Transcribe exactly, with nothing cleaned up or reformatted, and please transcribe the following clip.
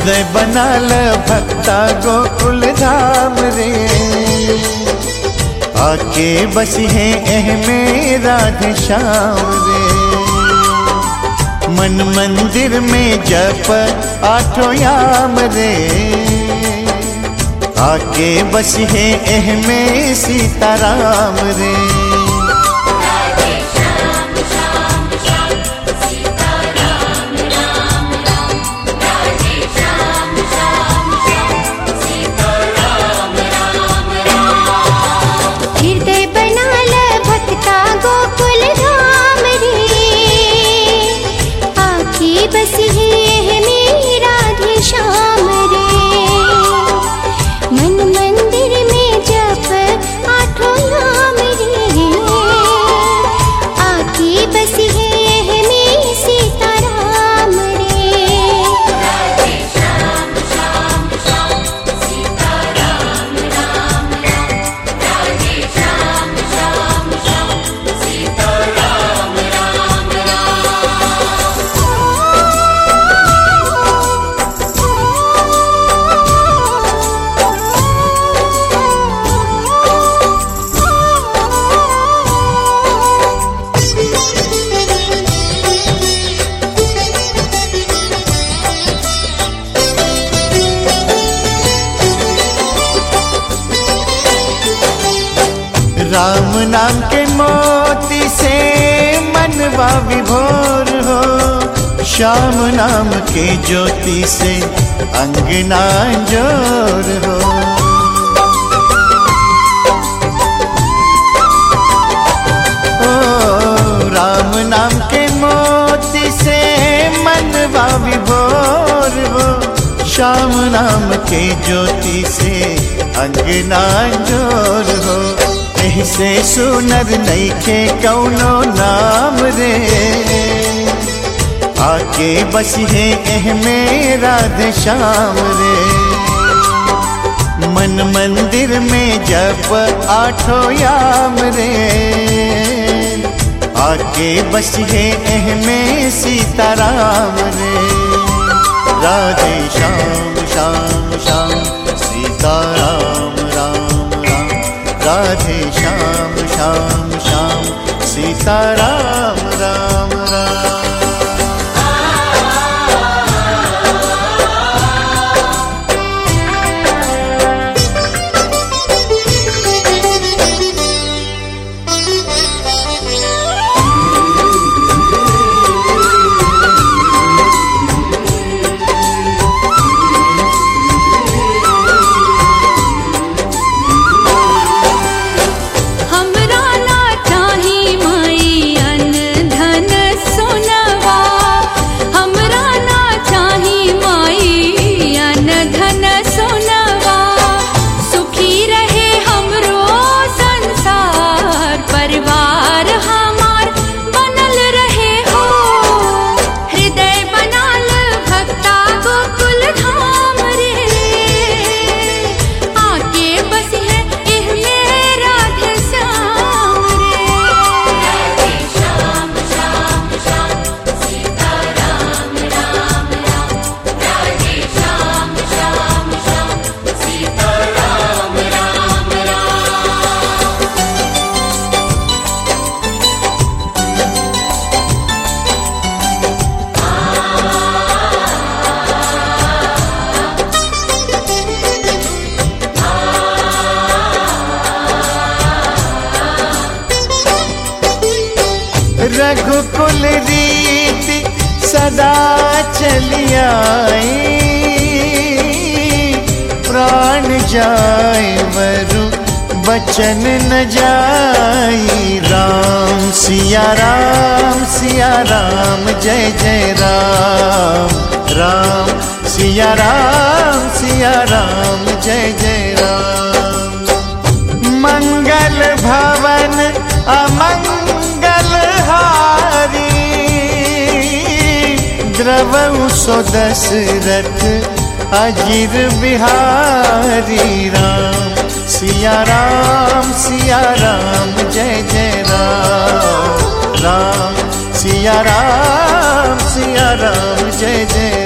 हृदय बनाल भक्ता गोकुल धाम रे, आके बसी है एह में राधे श्याम रे। मन मंदिर में जप आठों याम रे, आके बसी है एह में सीताराम रे। राम नाम के मोती से मनवा विभोर हो, श्याम नाम के ज्योति से अंगना जोर हो। ओ राम नाम के मोती से मनवा विभोर हो, श्याम नाम के ज्योति से अंगना जोर हो। एही से सुनर नइखे कौनो नाम रे, आके बसी है एह में राधे श्याम रे। मन मंदिर में जप आठों याम रे, आके बसी है एह में सीताराम रे। राधे श्याम श्याम श्याम सीताराम राम राम, राधे श्याम श्याम श्याम सीताराम राम राम। रघुकुल रीति सदा चली आई, प्राण जाए वरु बचन न जाई। राम सिया राम सिया राम जय जय राम, राम सिया राम सिया राम जय जय राम। मंगल भवन अमंगल हारी, द्रवउ सो दशरथ अजिर बिहारी। राम सिया राम सिया राम जय जय राम, राम सिया राम सिया राम जय जय